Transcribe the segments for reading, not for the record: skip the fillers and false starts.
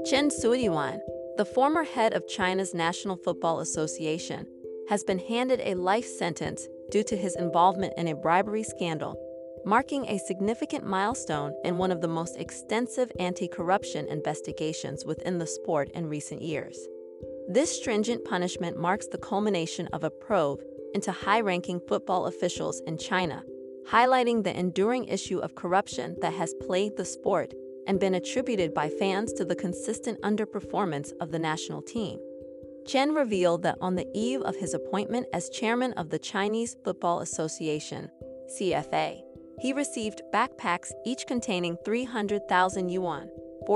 Chen Suiyuan, the former head of China's National Football Association, has been handed a life sentence due to his involvement in a bribery scandal, marking a significant milestone in one of the most extensive anti-corruption investigations within the sport in recent years. This stringent punishment marks the culmination of a probe into high-ranking football officials in China, highlighting the enduring issue of corruption that has plagued the sport and been attributed by fans to the consistent underperformance of the national team. Chen revealed that on the eve of his appointment as chairman of the Chinese Football Association, CFA, he received backpacks each containing 300,000 yuan,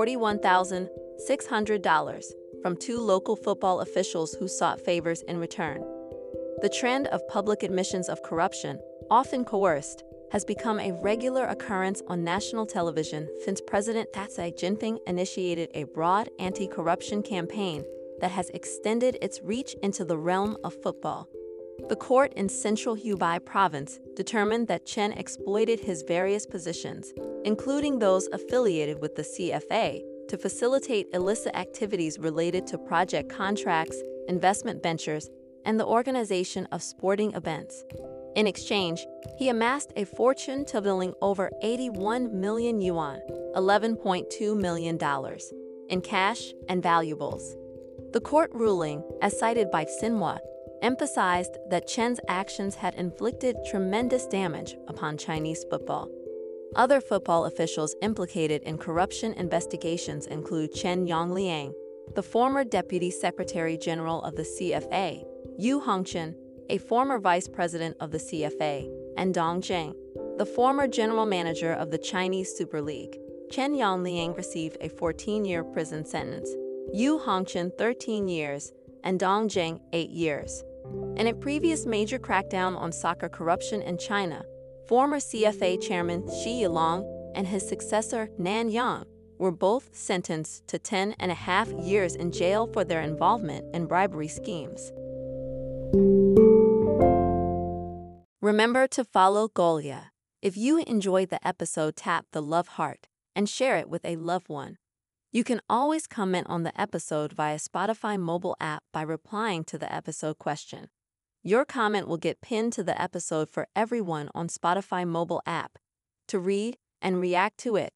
$41,600, from two local football officials who sought favors in return. The trend of public admissions of corruption, often coerced, has become a regular occurrence on national television since President Xi Jinping initiated a broad anti-corruption campaign that has extended its reach into the realm of football. The court in central Hubei province determined that Chen exploited his various positions, including those affiliated with the CFA, to facilitate illicit activities related to project contracts, investment ventures, and the organization of sporting events. In exchange, he amassed a fortune totaling over 81 million yuan, $11.2 million, in cash and valuables. The court ruling, as cited by Xinhua, emphasized that Chen's actions had inflicted tremendous damage upon Chinese football. Other football officials implicated in corruption investigations include Chen Yongliang, the former Deputy Secretary General of the CFA, Yu Hongchen, a former vice president of the CFA, and Dong Zheng, the former general manager of the Chinese Super League. Chen Yongliang received a 14-year prison sentence, Yu Hongchen 13 years, and Dong Zheng 8 years. In a previous major crackdown on soccer corruption in China, former CFA chairman Xi Yilong and his successor Nan Yang were both sentenced to 10.5 years in jail for their involvement in bribery schemes. Remember to follow Golia. If you enjoyed the episode, tap the love heart and share it with a loved one. You can always comment on the episode via Spotify mobile app by replying to the episode question. Your comment will get pinned to the episode for everyone on Spotify mobile app to read and react to it.